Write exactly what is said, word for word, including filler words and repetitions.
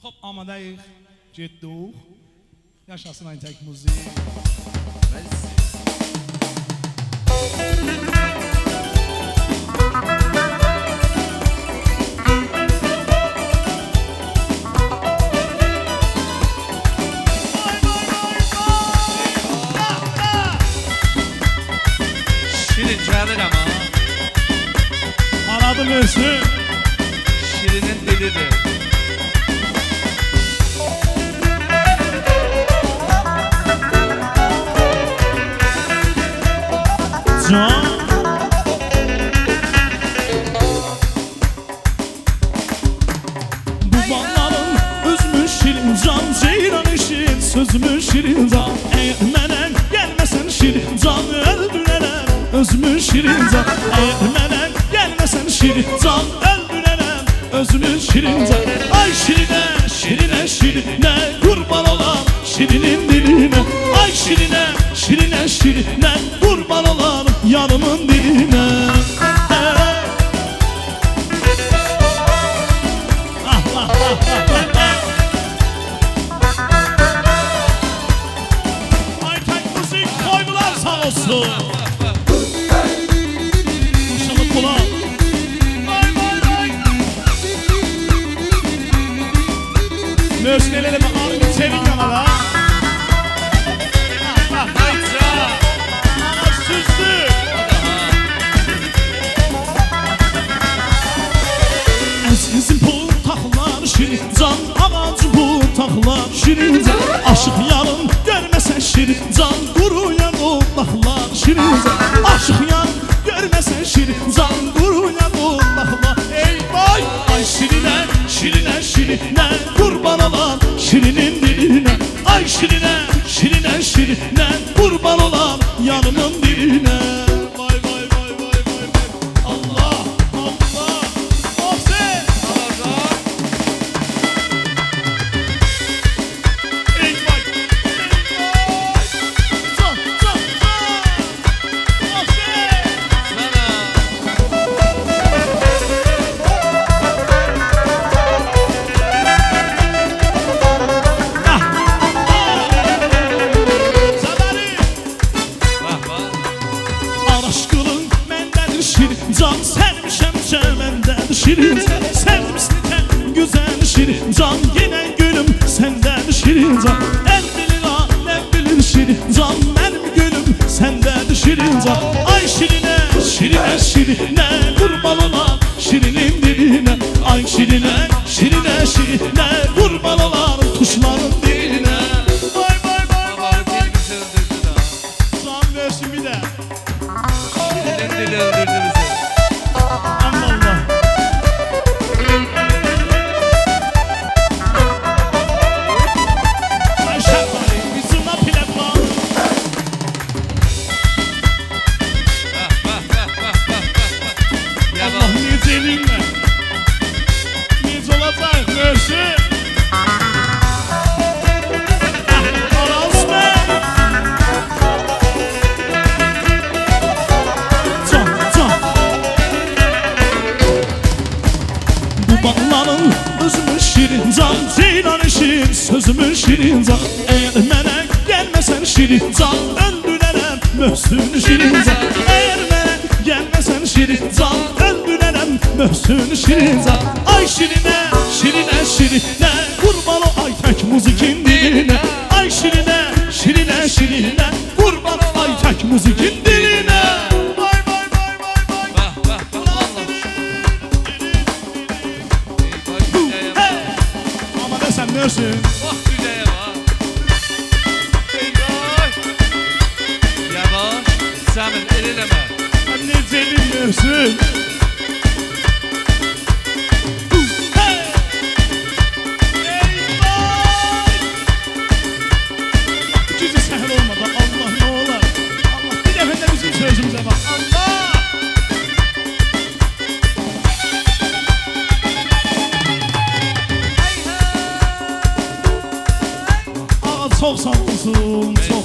Hop amadayıq, getdik. Yaşasın Aytək müzik. Şirin gəlir ama Aradım özü. Şirinin dilidir. Can Bu bağların özmü şirin can Ceyran eşit sözmü şirin can Eğer mənə gəlməsən şirin can Öldürərəm özmü şirin can Eğer mənə gəlməsən şirin can Öldürərəm özmü şirin can Ay şirinə, şirinə, şirinə Kurban olan şirinin diline Ay şirinə, şirinə, şirinə Kurban olan yanımın diline Ah ah ah ah ah Aytək müzik koydular sağ olsun Maşallah kulak Möşnelerime ağrını çevik yanala Ana süzdü Əzizim bu taxlar şirin can Ağacı bu taxlar şirin can Aşıq yarın görməsən şirin can Quruyan o taxlar şirin can Aşıq yarın görməsən şirin can Quruyan o taxlar Ey vay ay şirinə, şirinə, şirinə Kurban olan şirinin diline Ay şirinə, şirinə, şirinə Kurban olan yanımın diline Vay vay vay vay vay vay Allah, Allah Ofse Ey vay, ey vay Can, can, can Ofse Can sevmişəm cəməndən şirin Sevdim səni güzel şirin Can yenə gülüm səndədir şirin Can el bilir aləm bilir şirin Can mənim gülüm səndədir şirin Can Ay şirinə, şirinə, şirinə Kurban olan şirinin diline Ay şirinə, şirinə, şirinə Kurban olan tuşların diline Vay vay vay vay vay Can versin bir de Şirinin dili öldürdü bizi. Allah Ayşe bari bizimle pilet var Allah nice elinle Nice olacak versin Arasme Can can Bu bağların özümün şirin can Ceylan eşit sözümün şirin can Eğer mənə gəlməsən şirin can Öldürərəm möhsün şirin can Eğer mənə gəlməsən şirin can Öldürərəm möhsün şirin can Ay şirinə, şirinə, şirinə Kurban o Aytək müzikin diline Ay şirinə, şirinə, şirinə Kurban o Aytək müzikin diline Vay vay vay vay vay Vah vah vah Allah. Ey vay güzeye bak. Ama ne sen dersin? Vah güzeye bak. Ey vay. Yavaş. Samin elileme. Ne celinmiyorsun? İkisi seher olmadı. Allah ne olar? Allah bir defa da bizim sözümüze bak. Allah! Aa, çok sağ olsun. Çok